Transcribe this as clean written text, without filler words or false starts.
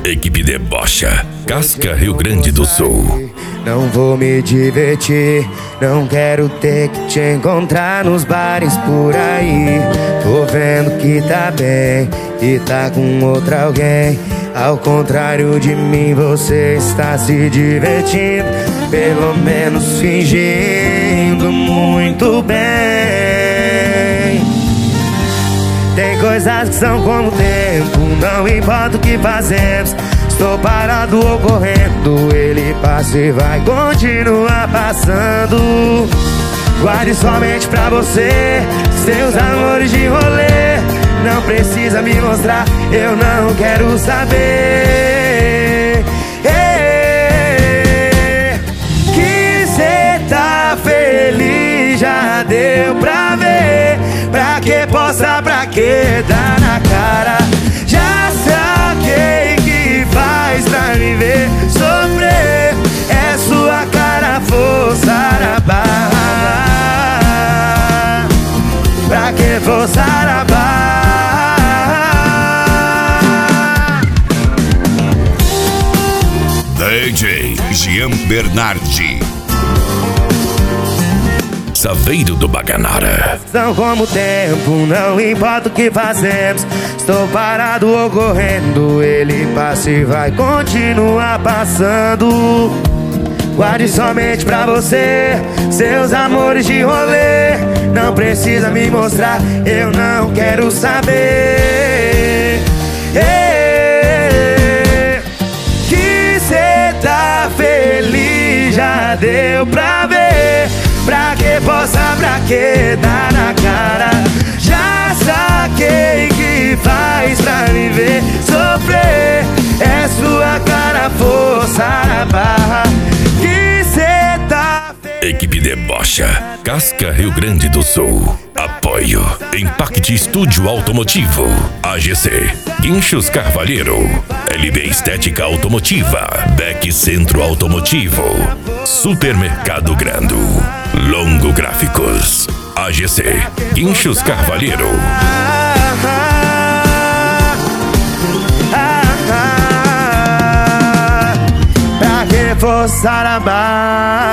Equipe Debocha, Casca, Rio Grande do Sul. Não vou me divertir, não quero ter que te encontrar nos bares por aí. Tô vendo que tá bem e tá com outra alguém. Ao contrário de mim, você está se divertindo, pelo menos fingindo muito bem. Tem coisas que são como o tempo, não importa o que fazemos. Estou parado ou correndo, ele passa e vai continuar passando. Guarde somente pra você seus amores de rolê. Não precisa me mostrar, eu não quero saber. Que cê tá feliz, já deu pra ver. Pra que postar, pra que dar na cara? Já saquei que faz pra me ver sofrer. É sua cara forçar a barra. Pra que forçar a barra? DJ Jean Bernardi, Saveiro do Baganara. São como o tempo, não importa o que fazemos. Estou parado ou correndo, ele passa e vai continuar passando. Guarde somente pra você seus amores de rolê. Não precisa me mostrar, eu não quero saber. Que cê tá feliz, já deu pra ver. Pra que possa, pra que dar na cara? Já saquei que faz pra me ver sofrer. É sua cara forçar a barra. Que cê tá feliz. Equipe Debocha, Casca, Rio Grande do Sul. Apoio Impact Estúdio Automotivo, AGC, Guinchos Carvalheiro, LB Estética Automotiva, Beck Centro Automotivo, Supermercado Grando, Longo Gráficos, AGC, Guinchos Carvalheiro. Pra que forçar a barra?